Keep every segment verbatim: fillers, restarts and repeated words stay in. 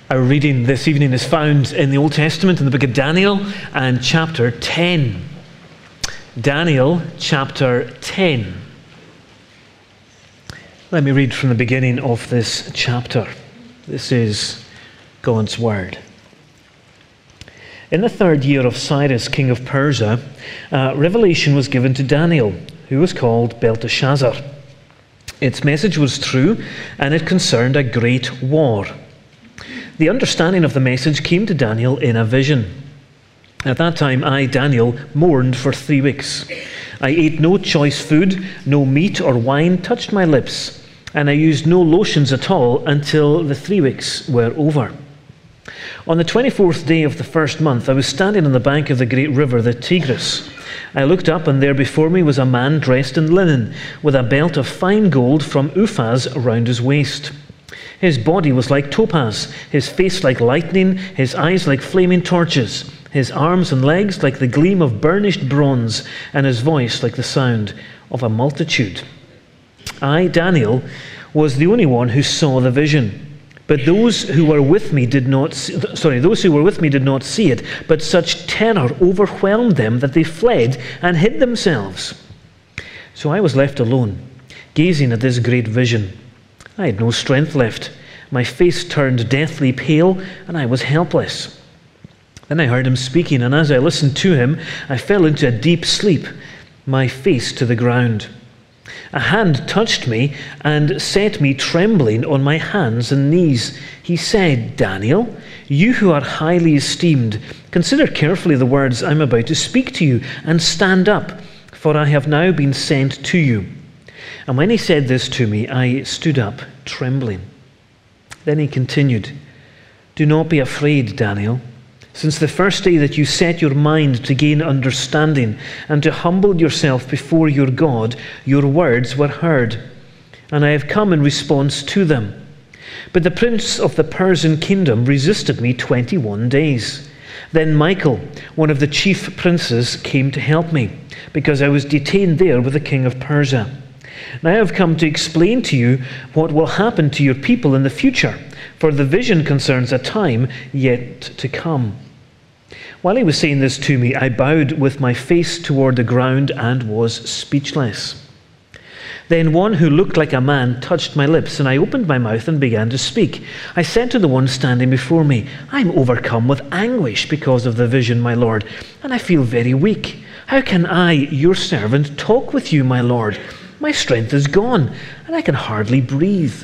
Our reading this evening is found in the Old Testament in the book of Daniel and chapter ten. Daniel chapter ten. Let me read from the beginning of this chapter. This is God's word. In the third year of Cyrus, king of Persia, uh, revelation was given to Daniel, who was called Belteshazzar. Its message was true, and it concerned a great war. The understanding of the message came to Daniel in a vision. At that time, I, Daniel, mourned for three weeks. I ate no choice food, no meat or wine touched my lips, and I used no lotions at all until the three weeks were over. On the twenty-fourth day of the first month, I was standing on the bank of the great river, the Tigris. I looked up, and there before me was a man dressed in linen, with a belt of fine gold from Uphaz around his waist. His body was like topaz, his face like lightning, his eyes like flaming torches, his arms and legs like the gleam of burnished bronze, and his voice like the sound of a multitude. I, Daniel, was the only one who saw the vision, but those who were with me did not. Sorry, those who were with me did not see it. But such terror overwhelmed them that they fled and hid themselves. So I was left alone, gazing at this great vision. I had no strength left. My face turned deathly pale, and I was helpless. Then I heard him speaking, and as I listened to him, I fell into a deep sleep, my face to the ground. A hand touched me and set me trembling on my hands and knees. He said, "Daniel, you who are highly esteemed, consider carefully the words I'm about to speak to you, and stand up, for I have now been sent to you." And when he said this to me, I stood up, trembling. Then he continued, "Do not be afraid, Daniel. Since the first day that you set your mind to gain understanding and to humble yourself before your God, your words were heard, and I have come in response to them. But the prince of the Persian kingdom resisted me twenty-one days. Then Michael, one of the chief princes, came to help me, because I was detained there with the king of Persia. Now I have come to explain to you what will happen to your people in the future, for the vision concerns a time yet to come." While he was saying this to me, I bowed with my face toward the ground and was speechless. Then one who looked like a man touched my lips, and I opened my mouth and began to speak. I said to the one standing before me, "I am overcome with anguish because of the vision, my Lord, and I feel very weak. How can I, your servant, talk with you, my Lord? My strength is gone, and I can hardly breathe."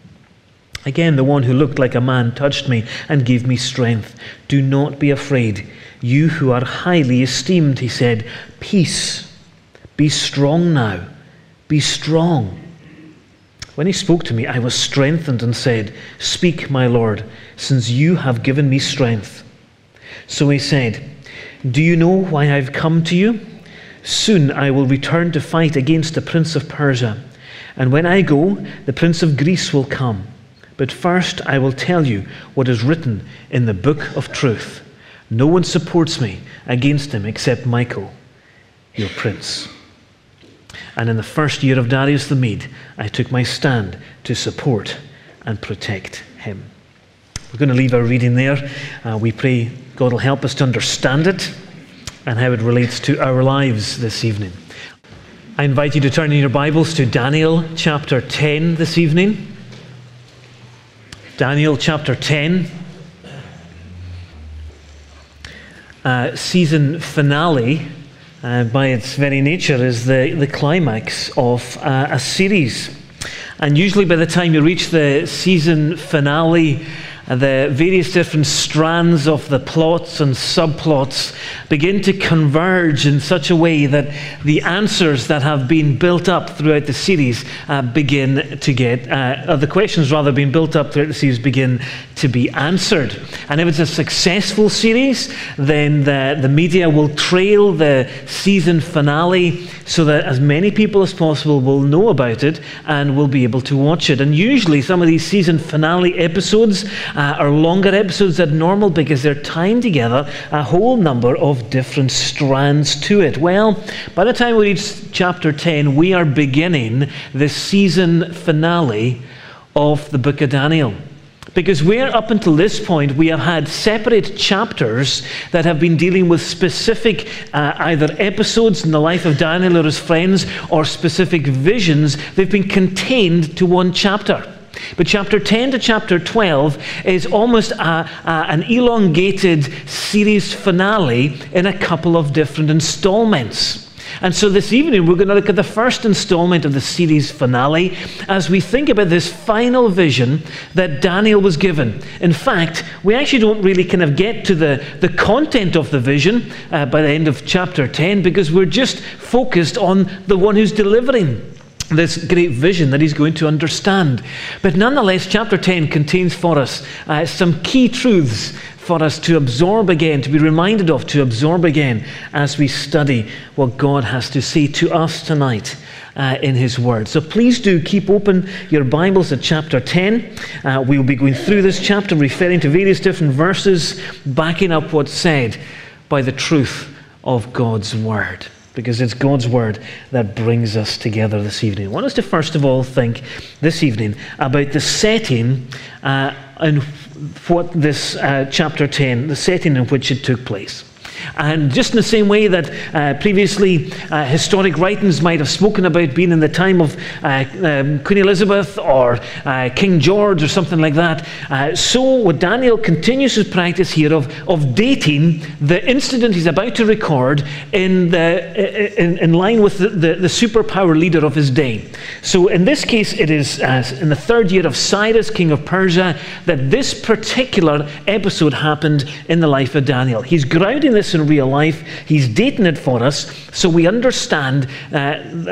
Again, the one who looked like a man touched me and gave me strength. "Do not be afraid, you who are highly esteemed," he said. "Peace. Be strong now. Be strong." When he spoke to me, I was strengthened and said, "Speak, my Lord, since you have given me strength." So he said, "Do you know why I've come to you? Soon I will return to fight against the prince of Persia. And when I go, the prince of Greece will come. But first I will tell you what is written in the book of truth. No one supports me against him except Michael, your prince. And in the first year of Darius the Mede, I took my stand to support and protect him." We're going to leave our reading there. Uh, we pray God will help us to understand it and how it relates to our lives this evening. I invite you to turn in your Bibles to Daniel chapter ten this evening. Daniel chapter ten. Uh, season finale, uh, by its very nature, is the, the climax of uh, a series. And usually by the time you reach the season finale, the various different strands of the plots and subplots begin to converge in such a way that the answers that have been built up throughout the series uh, begin to get, uh, the questions rather being built up throughout the series begin to be answered. And if it's a successful series, then the, the media will trail the season finale so that as many people as possible will know about it and will be able to watch it. And usually some of these season finale episodes uh, are longer episodes than normal because they're tying together a whole number of different strands to it. Well, by the time we reach chapter ten, we are beginning the season finale of the book of Daniel. Because where up until this point we have had separate chapters that have been dealing with specific uh, either episodes in the life of Daniel or his friends or specific visions, they've been contained to one chapter. But chapter ten to chapter twelve is almost a, a, an elongated series finale in a couple of different installments. And so this evening we're going to look at the first installment of the series finale as we think about this final vision that Daniel was given. In fact, we actually don't really kind of get to the, the content of the vision uh, by the end of chapter ten, because we're just focused on the one who's delivering this great vision that he's going to understand. But nonetheless, chapter ten contains for us uh, some key truths for us to absorb again, to be reminded of, to absorb again as we study what God has to say to us tonight uh, in his word. So please do keep open your Bibles at chapter ten. Uh, we will be going through this chapter, referring to various different verses, backing up what's said by the truth of God's word, because it's God's word that brings us together this evening. I want us to first of all think this evening about the setting uh, and what this uh, chapter ten, the setting in which it took place. And just in the same way that uh, previously uh, historic writings might have spoken about being in the time of uh, um, Queen Elizabeth or uh, King George or something like that, uh, so what Daniel continues his practice here of, of dating the incident he's about to record in, the, in, in line with the, the, the superpower leader of his day. So in this case, it is uh, in the third year of Cyrus, king of Persia, that this particular episode happened in the life of Daniel. He's grounding this in real life. He's dating it for us so we understand uh,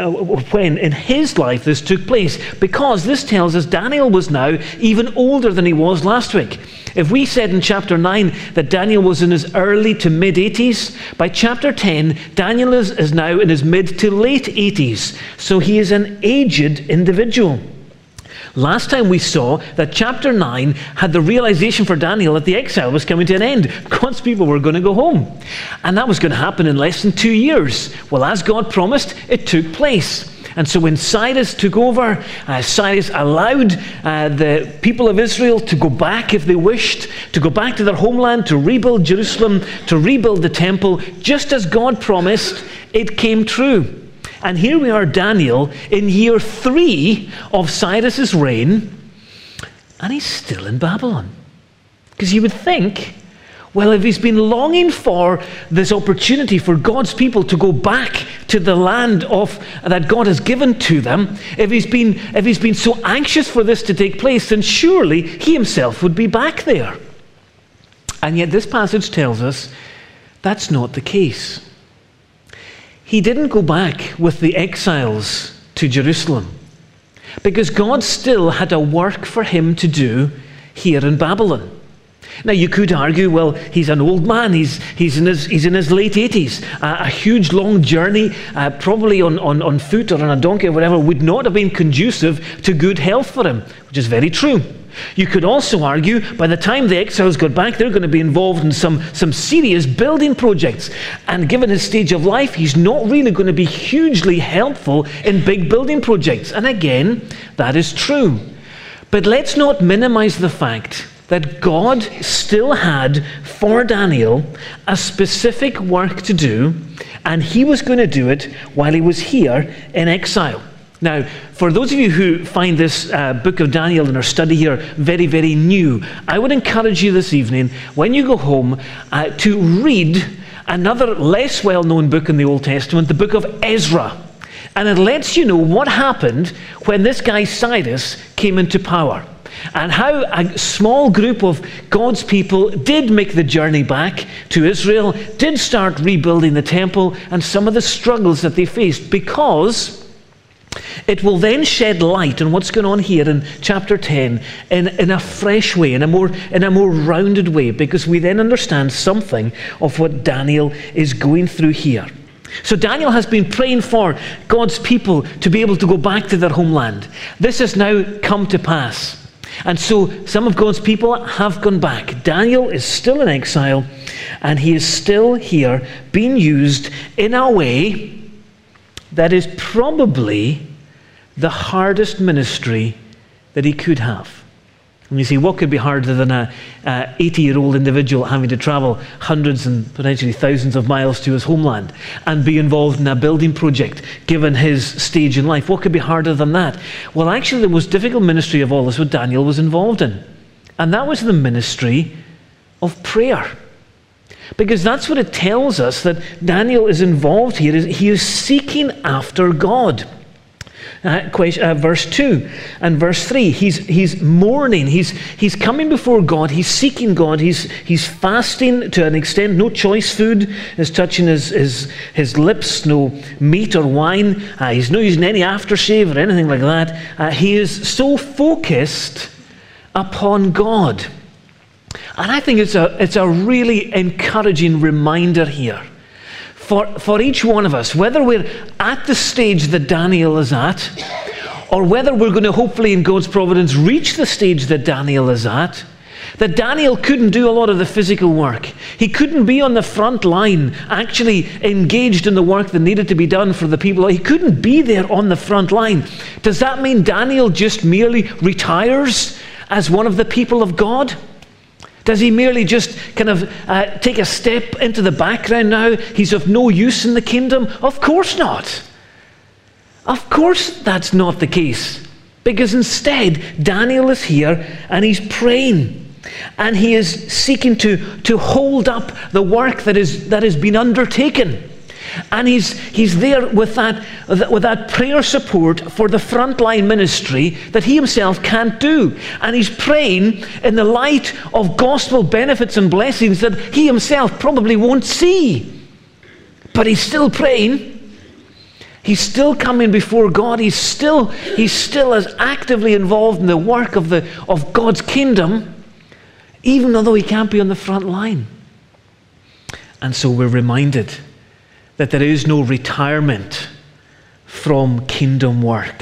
when in his life this took place, because this tells us Daniel was now even older than he was last week. If we said in chapter nine that Daniel was in his early to mid eighties, by chapter ten Daniel is, is now in his mid to late eighties, so he is an aged individual. Last time we saw that chapter nine had the realization for Daniel that the exile was coming to an end. God's people were going to go home. And that was going to happen in less than two years. Well, as God promised, it took place. And so when Cyrus took over, uh, Cyrus allowed uh, the people of Israel to go back if they wished, to go back to their homeland, to rebuild Jerusalem, to rebuild the temple. Just as God promised, it came true. And here we are, Daniel, in year three of Cyrus's reign, and he's still in Babylon. Because you would think, well, if he's been longing for this opportunity for God's people to go back to the land of that God has given to them, if he's been if he's been so anxious for this to take place, then surely he himself would be back there. And yet this passage tells us that's not the case. He didn't go back with the exiles to Jerusalem, because God still had a work for him to do here in Babylon. Now you could argue, well, he's an old man, he's, he's, in, his, he's in his late eighties. Uh, a huge long journey, uh, probably on, on, on foot or on a donkey or whatever, would not have been conducive to good health for him, which is very true. You could also argue by the time the exiles got back, they're going to be involved in some, some serious building projects. And given his stage of life, he's not really going to be hugely helpful in big building projects. And again, that is true. But let's not minimize the fact that God still had for Daniel a specific work to do, and he was going to do it while he was here in exile. Now, for those of you who find this uh, book of Daniel in our study here very, very new, I would encourage you this evening, when you go home, uh, to read another less well-known book in the Old Testament, the book of Ezra. And it lets you know what happened when this guy Cyrus came into power, and how a small group of God's people did make the journey back to Israel, did start rebuilding the temple, and some of the struggles that they faced, because it will then shed light on what's going on here in chapter ten in, in a fresh way, in a more in a more rounded way, because we then understand something of what Daniel is going through here. So Daniel has been praying for God's people to be able to go back to their homeland. This has now come to pass. And so some of God's people have gone back. Daniel is still in exile, and he is still here being used in a way that is probably the hardest ministry that he could have. And you see, what could be harder than a eighty-year-old individual having to travel hundreds and potentially thousands of miles to his homeland and be involved in a building project, given his stage in life? What could be harder than that? Well, actually, the most difficult ministry of all is what Daniel was involved in. And that was the ministry of prayer. Because that's what it tells us, that Daniel is involved here. He is seeking after God. Uh, question, uh, verse two and verse three, he's, he's mourning, he's, he's coming before God, he's seeking God, he's, he's fasting to an extent, no choice food is touching his, his, his lips, no meat or wine, uh, he's not using any aftershave or anything like that. Uh, he is so focused upon God. And I think it's a, it's a really encouraging reminder here. For, for each one of us, whether we're at the stage that Daniel is at, or whether we're going to hopefully in God's providence reach the stage that Daniel is at, that Daniel couldn't do a lot of the physical work. He couldn't be on the front line, actually engaged in the work that needed to be done for the people. He couldn't be there on the front line. Does that mean Daniel just merely retires as one of the people of God? Does he merely just kind of uh, take a step into the background now? He's of no use in the kingdom? Of course not. Of course that's not the case. Because instead, Daniel is here and he's praying. And he is seeking to, to hold up the work that is that has been undertaken. And he's he's there with that, with that prayer support for the frontline ministry that he himself can't do. And he's praying in the light of gospel benefits and blessings that he himself probably won't see. But he's still praying. He's still coming before God. He's still he's still as actively involved in the work of the of God's kingdom, even although he can't be on the front line. And so we're reminded that there is no retirement from kingdom work.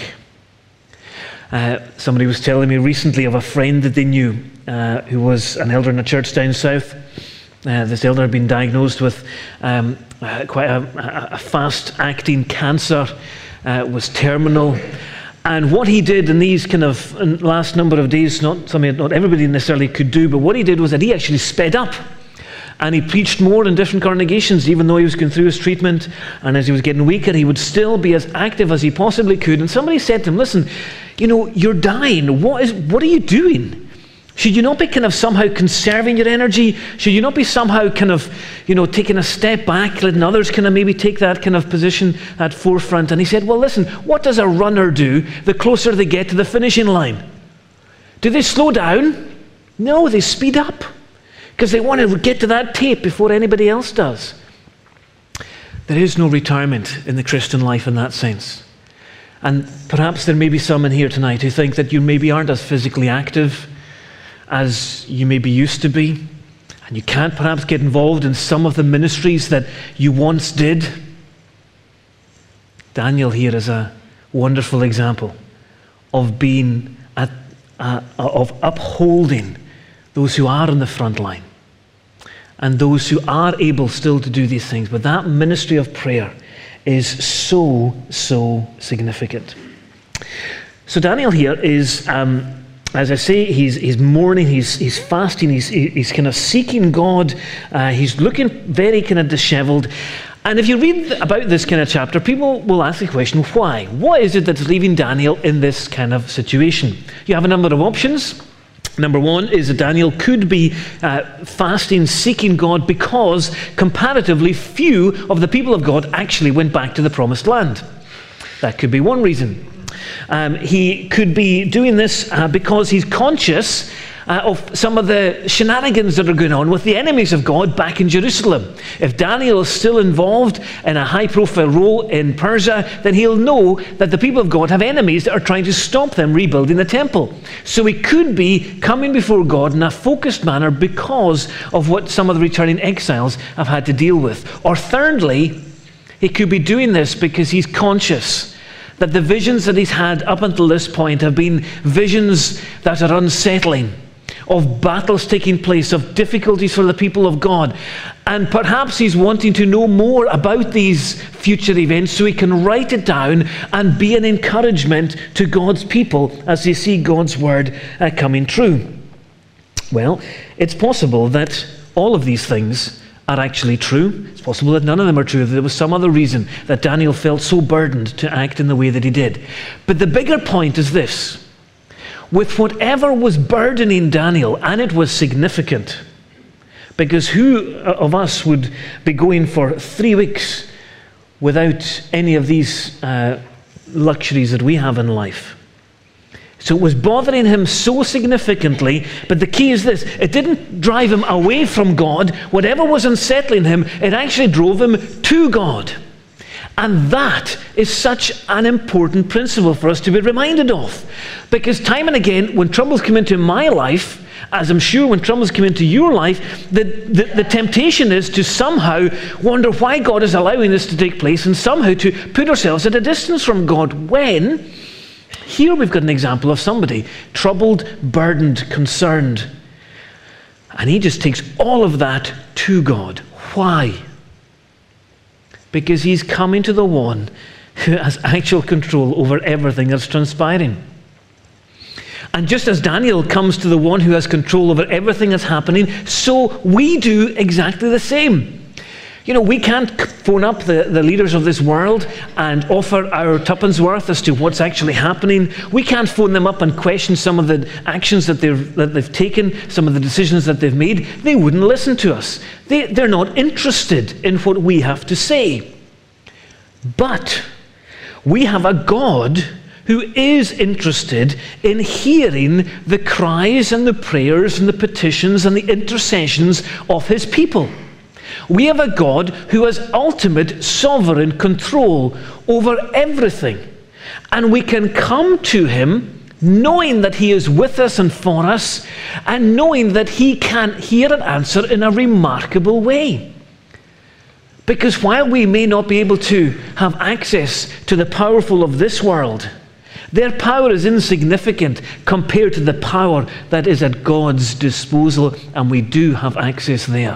Uh, somebody was telling me recently of a friend that they knew uh, who was an elder in a church down south. Uh, this elder had been diagnosed with um, uh, quite a, a fast-acting cancer, uh, was terminal. And what he did in these kind of last number of days, not something that not everybody necessarily could do, but what he did was that he actually sped up. And he preached more in different congregations, even though he was going through his treatment. And as he was getting weaker, he would still be as active as he possibly could. And somebody said to him, listen, you know, you're dying. What is? What are you doing? Should you not be kind of somehow conserving your energy? Should you not be somehow kind of, you know, taking a step back, letting others kind of maybe take that kind of position at forefront? And he said, well, listen, what does a runner do the closer they get to the finishing line? Do they slow down? No, they speed up. Because they want to get to that tape before anybody else does. There is no retirement in the Christian life in that sense. And perhaps there may be some in here tonight who think that you maybe aren't as physically active as you maybe used to be. And you can't perhaps get involved in some of the ministries that you once did. Daniel here is a wonderful example of being, at, uh, of upholding those who are on the front line and those who are able still to do these things. But that ministry of prayer is so, so significant. So Daniel here is, um, as I say, he's, he's mourning, he's, he's fasting, he's, he's kind of seeking God, uh, he's looking very kind of disheveled. And if you read about this kind of chapter, people will ask the question, why? What is it that's leaving Daniel in this kind of situation? You have a number of options. Number one is that Daniel could be uh, fasting, seeking God because comparatively few of the people of God actually went back to the promised land. That could be one reason. Um, he could be doing this uh, because he's conscious uh, of some of the shenanigans that are going on with the enemies of God back in Jerusalem. If Daniel is still involved in a high-profile role in Persia, then he'll know that the people of God have enemies that are trying to stop them rebuilding the temple. So he could be coming before God in a focused manner because of what some of the returning exiles have had to deal with. Or thirdly, he could be doing this because he's conscious that the visions that he's had up until this point have been visions that are unsettling, of battles taking place, of difficulties for the people of God. And perhaps he's wanting to know more about these future events so he can write it down and be an encouragement to God's people as they see God's word uh, coming true. Well, it's possible that all of these things are actually true. It's possible that none of them are true, that there was some other reason that Daniel felt so burdened to act in the way that he did. But the bigger point is this. With whatever was burdening Daniel, and it was significant, because who of us would be going for three weeks without any of these uh, luxuries that we have in life? So it was bothering him so significantly, but the key is this: it didn't drive him away from God. Whatever was unsettling him, it actually drove him to God. And that is such an important principle for us to be reminded of. Because time and again, when troubles come into my life, as I'm sure when troubles come into your life, the, the, the temptation is to somehow wonder why God is allowing this to take place, and somehow to put ourselves at a distance from God, when here we've got an example of somebody troubled, burdened, concerned. And he just takes all of that to God. Why? Because he's coming to the one who has actual control over everything that's transpiring. And just as Daniel comes to the one who has control over everything that's happening, so we do exactly the same. You know, we can't phone up the, the leaders of this world and offer our tuppence worth as to what's actually happening. We can't phone them up and question some of the actions that they've, that they've taken, some of the decisions that they've made. They wouldn't listen to us. They, they're not interested in what we have to say. But we have a God who is interested in hearing the cries and the prayers and the petitions and the intercessions of his people. We have a God who has ultimate sovereign control over everything. And we can come to him knowing that he is with us and for us, and knowing that he can hear and answer in a remarkable way. Because while we may not be able to have access to the powerful of this world, their power is insignificant compared to the power that is at God's disposal, and we do have access there.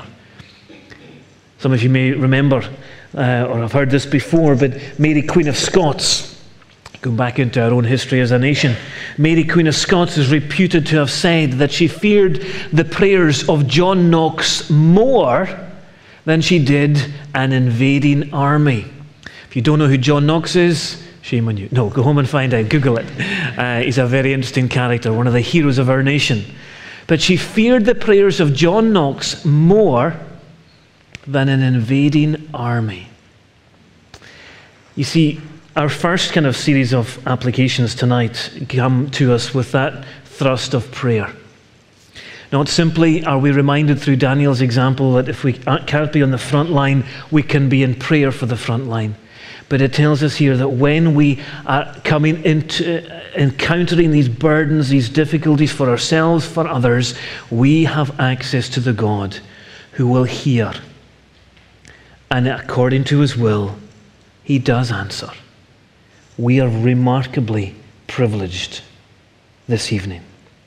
Some of you may remember, uh, or have heard this before, but Mary, Queen of Scots, going back into our own history as a nation, Mary, Queen of Scots is reputed to have said that she feared the prayers of John Knox more than she did an invading army. If you don't know who John Knox is, shame on you. No, go home and find out. Google it. Uh, he's a very interesting character, one of the heroes of our nation. But she feared the prayers of John Knox more than an invading army. You see, our first kind of series of applications tonight come to us with that thrust of prayer. Not simply are we reminded through Daniel's example that if we can't be on the front line, we can be in prayer for the front line. But it tells us here that when we are coming into encountering these burdens, these difficulties for ourselves, for others, we have access to the God who will hear. And according to his will, he does answer. We are remarkably privileged this evening.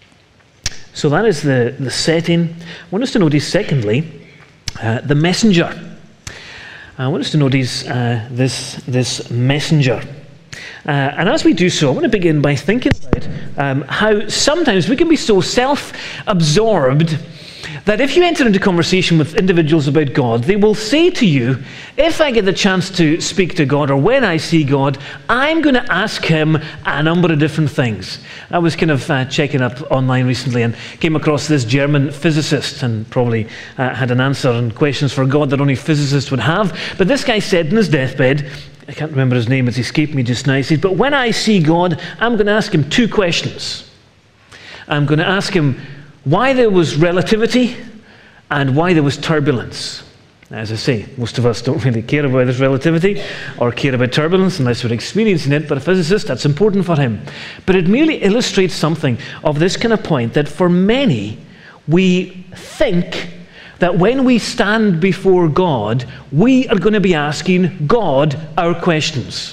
So that is the, the setting. I want us to notice, secondly, uh, the messenger. I want us to notice uh, this, this messenger. Uh, and as we do so, I want to begin by thinking about um, how sometimes we can be so self-absorbed that if you enter into conversation with individuals about God, they will say to you, if I get the chance to speak to God, or when I see God, I'm going to ask him a number of different things. I was kind of uh, checking up online recently and came across this German physicist, and probably uh, had an answer and questions for God that only physicists would have. But this guy said in his deathbed, I can't remember his name, it's escaped me just now, he said, but when I see God, I'm going to ask him two questions. I'm going to ask him why there was relativity and why there was turbulence. As I say, most of us don't really care about this relativity or care about turbulence unless we're experiencing it, but a physicist, that's important for him. But it merely illustrates something of this kind of point, that for many, we think that when we stand before God, we are going to be asking God our questions.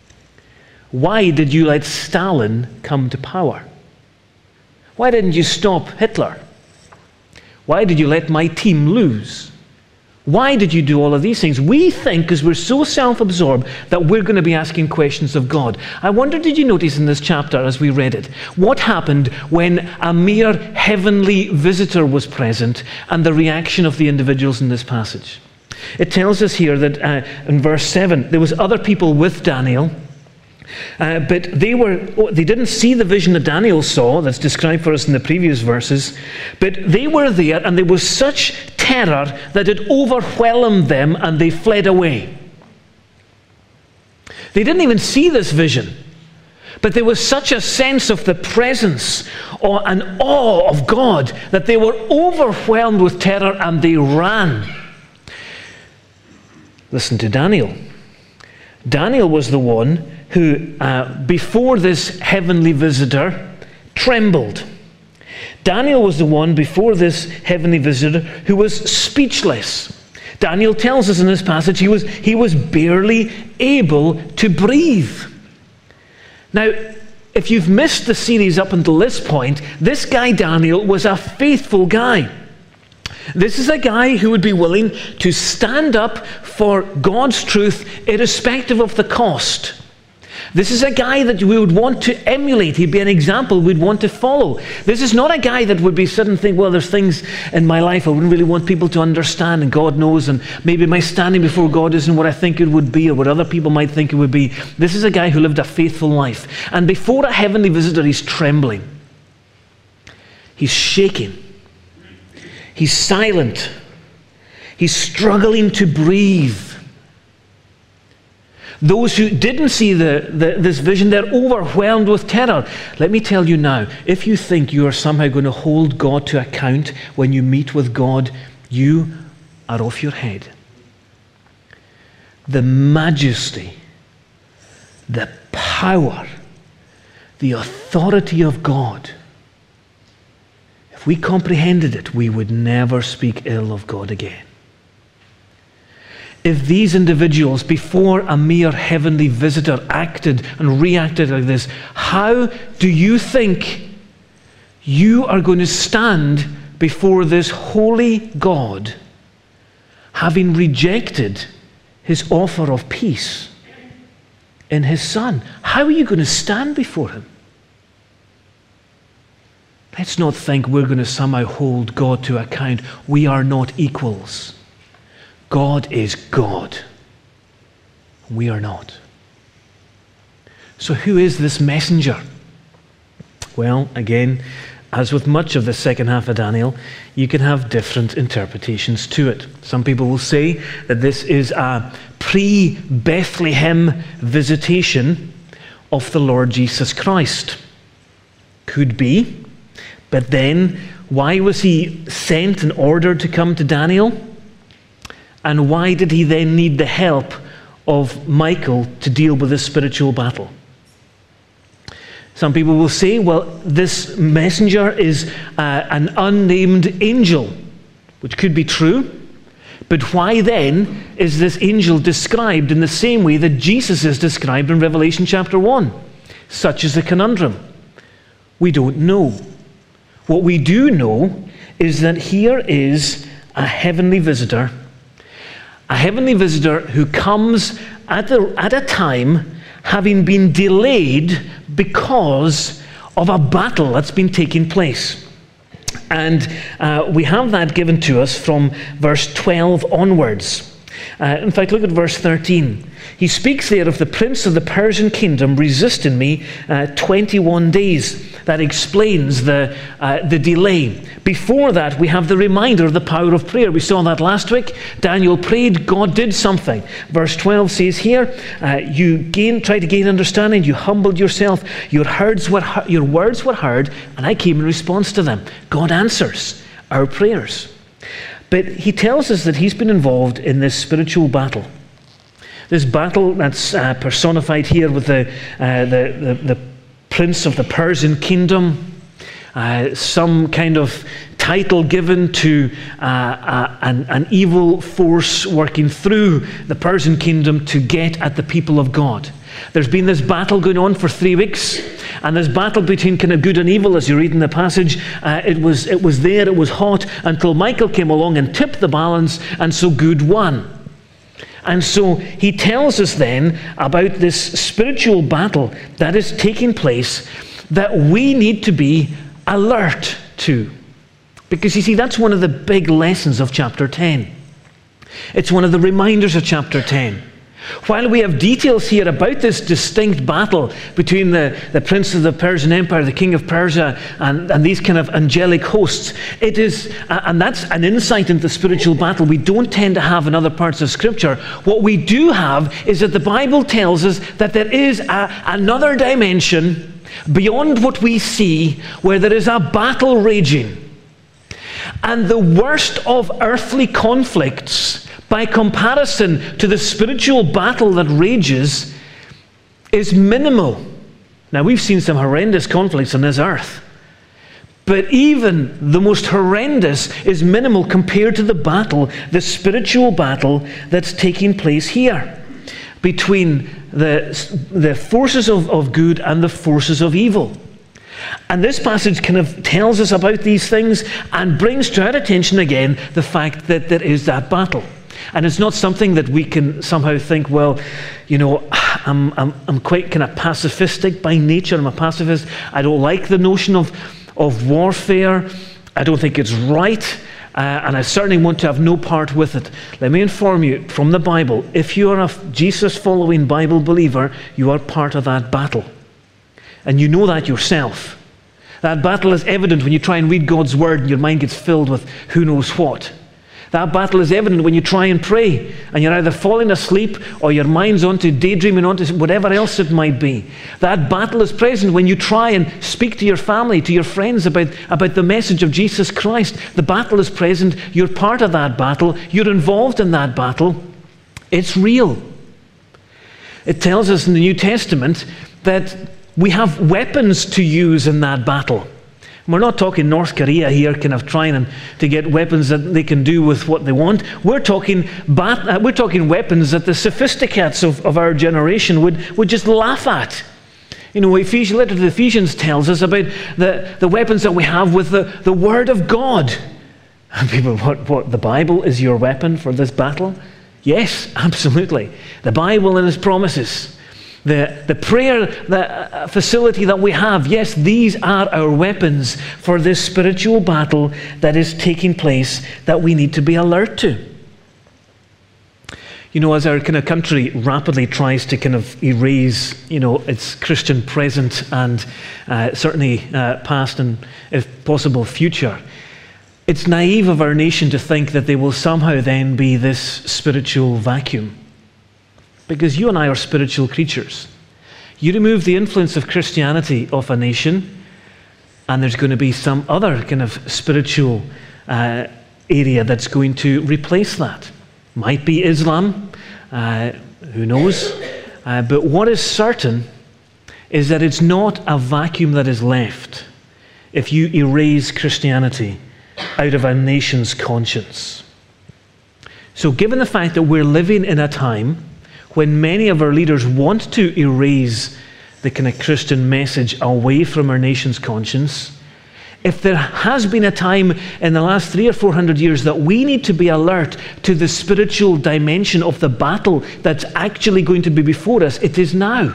Why did you let Stalin come to power? Why didn't you stop Hitler? Why did you let my team lose? Why did you do all of these things? We think, because we're so self-absorbed, that we're going to be asking questions of God. I wonder, did you notice in this chapter as we read it, what happened when a mere heavenly visitor was present and the reaction of the individuals in this passage? It tells us here that uh, in verse seven, there was other people with Daniel, Uh, but they were they didn't see the vision that Daniel saw, that's described for us in the previous verses, but they were there, and there was such terror that it overwhelmed them, and they fled away. They didn't even see this vision, but there was such a sense of the presence or an awe of God that they were overwhelmed with terror, and they ran. Listen to Daniel. Daniel was the one who, uh, before this heavenly visitor, trembled. Daniel was the one before this heavenly visitor who was speechless. Daniel tells us in this passage he was, he was barely able to breathe. Now, if you've missed the series up until this point, this guy Daniel was a faithful guy. This is a guy who would be willing to stand up for God's truth irrespective of the cost. This is a guy that we would want to emulate. He'd be an example we'd want to follow. This is not a guy that would be sitting and think, well, there's things in my life I wouldn't really want people to understand, and God knows, and maybe my standing before God isn't what I think it would be or what other people might think it would be. This is a guy who lived a faithful life. And before a heavenly visitor, he's trembling. He's shaking. He's silent. He's struggling to breathe. Those who didn't see the, the, this vision, they're overwhelmed with terror. Let me tell you now, if you think you are somehow going to hold God to account when you meet with God, you are off your head. The majesty, the power, the authority of God, if we comprehended it, we would never speak ill of God again. If these individuals, before a mere heavenly visitor, acted and reacted like this, how do you think you are going to stand before this holy God, having rejected his offer of peace in his Son? How are you going to stand before him? Let's not think we're going to somehow hold God to account. We are not equals. God is God. We are not. So who is this messenger? Well, again, as with much of the second half of Daniel, you can have different interpretations to it. Some people will say that this is a pre-Bethlehem visitation of the Lord Jesus Christ. Could be. But then, why was he sent and ordered to come to Daniel? And why did he then need the help of Michael to deal with this spiritual battle? Some people will say, well, this messenger is uh, an unnamed angel, which could be true. But why then is this angel described in the same way that Jesus is described in Revelation chapter one? Such is the conundrum. We don't know. What we do know is that here is a heavenly visitor, a heavenly visitor who comes at, the, at a time having been delayed because of a battle that's been taking place. And uh, we have that given to us from verse twelve onwards. Uh, in fact, look at verse thirteen. He speaks there of the prince of the Persian kingdom resisting me uh, twenty-one days. That explains the, uh, the delay. Before that, we have the reminder of the power of prayer. We saw that last week. Daniel prayed, God did something. Verse twelve says here, uh, you gain, try to gain understanding, you humbled yourself, your, herds were, your words were heard, and I came in response to them. God answers our prayers. But he tells us that he's been involved in this spiritual battle. This battle that's uh, personified here with the, uh, the, the, the prince of the Persian kingdom, uh, some kind of title given to uh, uh, an, an evil force working through the Persian kingdom to get at the people of God. There's been this battle going on for three weeks, And this battle between kind of good and evil, as you read in the passage, uh, it was it was there, it was hot, until Michael came along and tipped the balance, and so good won. And so he tells us then about this spiritual battle that is taking place that we need to be alert to. Because you see, that's one of the big lessons of chapter ten. It's one of the reminders of chapter ten. While we have details here about this distinct battle between the, the prince of the Persian Empire, the king of Persia, and, and these kind of angelic hosts, it is, uh, and that's an insight into the spiritual battle we don't tend to have in other parts of Scripture. What we do have is that the Bible tells us that there is a, another dimension beyond what we see, where there is a battle raging. And the worst of earthly conflicts, by comparison to the spiritual battle that rages, is minimal. Now, we've seen some horrendous conflicts on this earth, but even the most horrendous is minimal compared to the battle, the spiritual battle that's taking place here between the, the forces of, of good and the forces of evil. And this passage kind of tells us about these things and brings to our attention again the fact that there is that battle. And it's not something that we can somehow think, well, you know, I'm, I'm, I'm quite kind of pacifistic by nature. I'm a pacifist. I don't like the notion of, of warfare. I don't think it's right. Uh, and I certainly want to have no part with it. Let me inform you from the Bible, if you are a Jesus-following Bible believer, you are part of that battle. And you know that yourself. That battle is evident when you try and read God's Word and your mind gets filled with who knows what. That battle is evident when you try and pray and you're either falling asleep or your mind's onto daydreaming onto whatever else it might be. That battle is present when you try and speak to your family, to your friends about, about the message of Jesus Christ. The battle is present. You're part of that battle. You're involved in that battle. It's real. It tells us in the New Testament that we have weapons to use in that battle. We're not talking North Korea here, kind of trying and to get weapons that they can do with what they want. We're talking bat, uh, we're talking weapons that the sophisticates of, of our generation would, would just laugh at. You know, Ephesians, letter to the Ephesians tells us about the, the weapons that we have with the, the Word of God. And people, what, what, the Bible is your weapon for this battle? Yes, absolutely. The Bible and its promises. The, the prayer the, uh, facility that we have, yes, these are our weapons for this spiritual battle that is taking place that we need to be alert to. You know, as our kind of country rapidly tries to kind of erase, you know, its Christian present and uh, certainly uh, past and, if possible, future, it's naive of our nation to think that they will somehow then be this spiritual vacuum. Because you and I are spiritual creatures. You remove the influence of Christianity off a nation, and there's going to be some other kind of spiritual uh, area that's going to replace that. Might be Islam, uh, who knows? Uh, but what is certain is that it's not a vacuum that is left if you erase Christianity out of a nation's conscience. So given the fact that we're living in a time when many of our leaders want to erase the kind of Christian message away from our nation's conscience, if there has been a time in the last three or four hundred years that we need to be alert to the spiritual dimension of the battle that's actually going to be before us, it is now.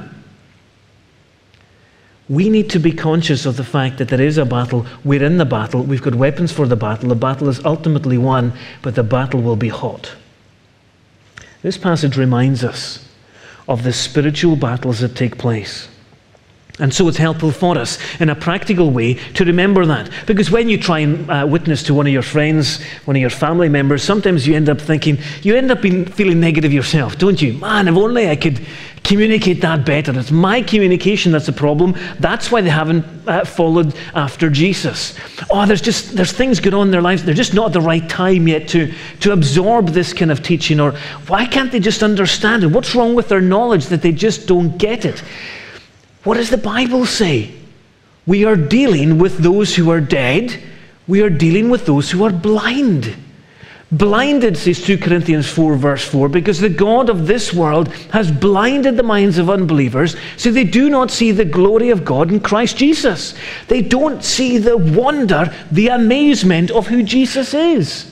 We need to be conscious of the fact that there is a battle. We're in the battle. We've got weapons for the battle. The battle is ultimately won, but the battle will be hot. This passage reminds us of the spiritual battles that take place. And so it's helpful for us in a practical way to remember that. Because when you try and uh, witness to one of your friends, one of your family members, sometimes you end up thinking, you end up being, feeling negative yourself, don't you? Man, if only I could communicate that better. It's my communication that's the problem. That's why they haven't uh, followed after Jesus. Oh, there's just there's things going on in their lives. They're just not at the right time yet to, to absorb this kind of teaching. Or why can't they just understand it? What's wrong with their knowledge that they just don't get it? What does the Bible say? We are dealing with those who are dead. We are dealing with those who are blind. Blinded, says two Corinthians four, verse four, because the God of this world has blinded the minds of unbelievers so they do not see the glory of God in Christ Jesus. They don't see the wonder, the amazement of who Jesus is.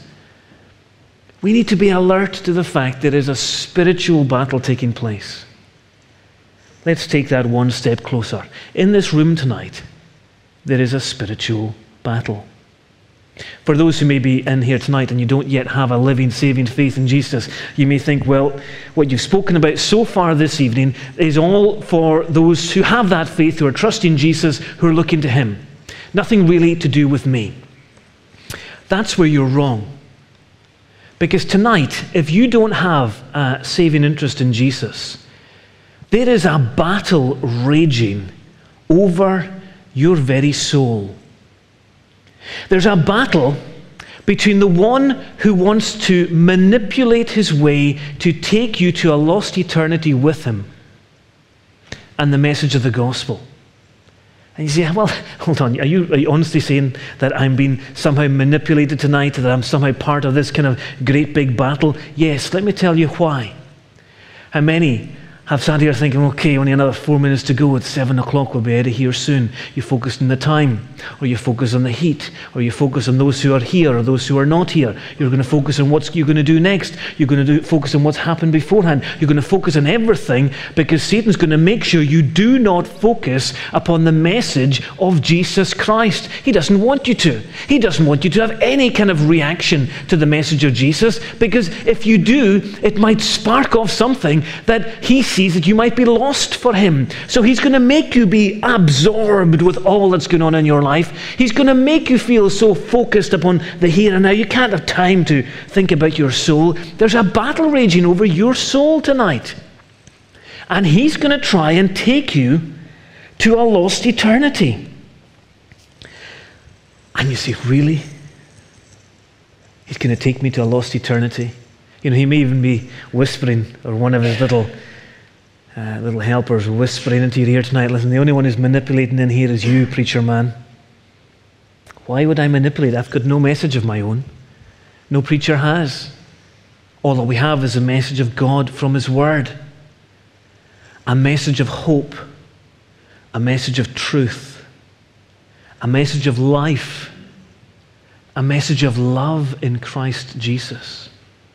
We need to be alert to the fact there is a spiritual battle taking place. Let's take that one step closer. In this room tonight, there is a spiritual battle. For those who may be in here tonight and you don't yet have a living, saving faith in Jesus, you may think, well, what you've spoken about so far this evening is all for those who have that faith, who are trusting Jesus, who are looking to Him. Nothing really to do with me. That's where you're wrong. Because tonight, if you don't have a saving interest in Jesus, there is a battle raging over your very soul. There's a battle between the one who wants to manipulate his way to take you to a lost eternity with him and the message of the gospel. And you say, well, hold on, are you, are you honestly saying that I'm being somehow manipulated tonight, that I'm somehow part of this kind of great big battle? Yes, let me tell you why. How many have sat here thinking, okay, only another four minutes to go, it's seven o'clock, we'll be out of here soon. You focus on the time, or you focus on the heat, or you focus on those who are here, or those who are not here. You're going to focus on what you're going to do next. You're going to do, focus on what's happened beforehand. You're going to focus on everything, because Satan's going to make sure you do not focus upon the message of Jesus Christ. He doesn't want you to. He doesn't want you to have any kind of reaction to the message of Jesus, because if you do, it might spark off something that he sees that you might be lost for him. So he's going to make you be absorbed with all that's going on in your life. He's going to make you feel so focused upon the here and now. You can't have time to think about your soul. There's a battle raging over your soul tonight. And he's going to try and take you to a lost eternity. And you say, really? He's going to take me to a lost eternity? You know, he may even be whispering, or one of his little uh, little helpers whispering into your ear tonight, listen, the only one who's manipulating in here is you, preacher man. Why would I manipulate? I've got no message of my own. No preacher has. All that we have is a message of God from His Word. A message of hope. A message of truth. A message of life. A message of love in Christ Jesus.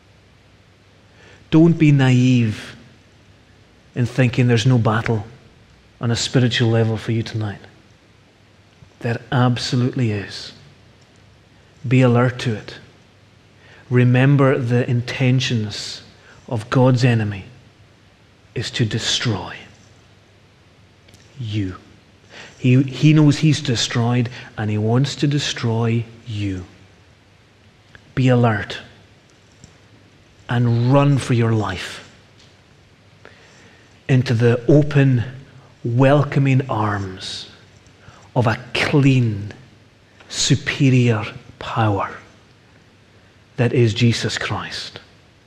Don't be naive in thinking there's no battle on a spiritual level for you tonight. There absolutely is. Be alert to it. Remember, the intentions of God's enemy is to destroy you. He, he knows he's destroyed, and he wants to destroy you. Be alert and run for your life into the open, welcoming arms of a clean, superior power that is Jesus Christ.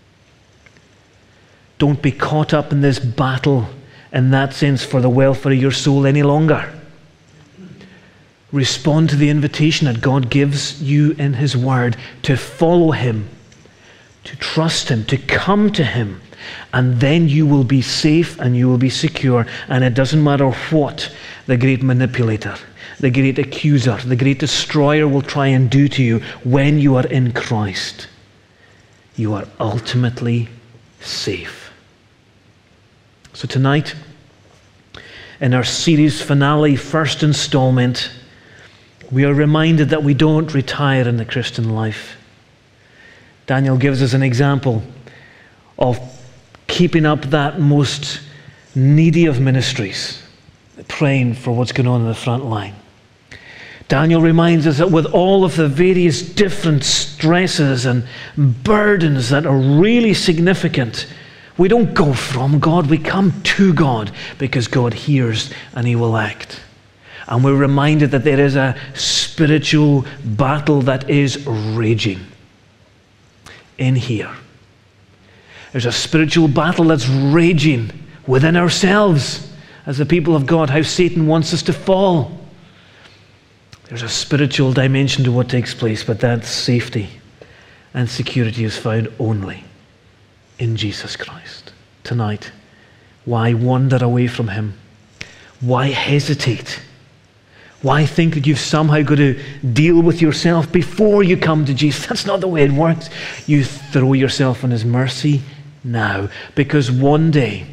Don't be caught up in this battle in that sense for the welfare of your soul any longer. Respond to the invitation that God gives you in His Word to follow Him, to trust Him, to come to Him, and then you will be safe and you will be secure. And it doesn't matter what the great manipulator, the great accuser, the great destroyer will try and do to you when you are in Christ. You are ultimately safe. So tonight, in our series finale, first installment, we are reminded that we don't retire in the Christian life. Daniel gives us an example of keeping up that most needy of ministries, praying for what's going on in the front line. Daniel reminds us that with all of the various different stresses and burdens that are really significant, we don't go from God, we come to God, because God hears and He will act. And we're reminded that there is a spiritual battle that is raging in here. There's a spiritual battle that's raging within ourselves as the people of God, how Satan wants us to fall. There's a spiritual dimension to what takes place, but that's safety and security is found only in Jesus Christ. Tonight, why wander away from him? Why hesitate? Why think that you've somehow got to deal with yourself before you come to Jesus? That's not the way it works. You throw yourself on his mercy now, because one day,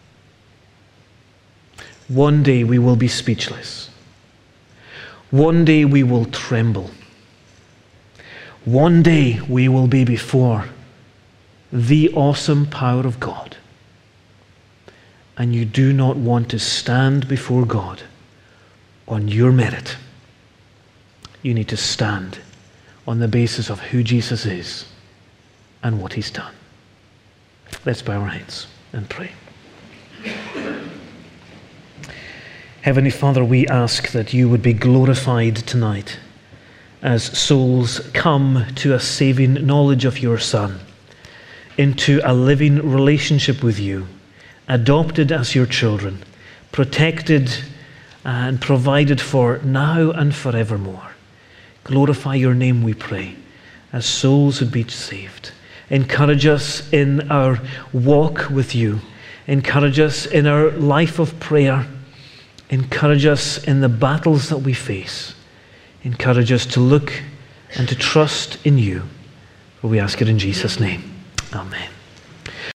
one day we will be speechless. One day we will tremble. One day we will be before the awesome power of God. And you do not want to stand before God on your merit. You need to stand on the basis of who Jesus is and what he's done. Let's bow our heads and pray. Heavenly Father, we ask that you would be glorified tonight as souls come to a saving knowledge of your Son, into a living relationship with you, adopted as your children, protected and provided for now and forevermore. Glorify your name, we pray, as souls would be saved. Encourage us in our walk with you. Encourage us in our life of prayer. Encourage us in the battles that we face. Encourage us to look and to trust in you. For we ask it in Jesus' name. Amen.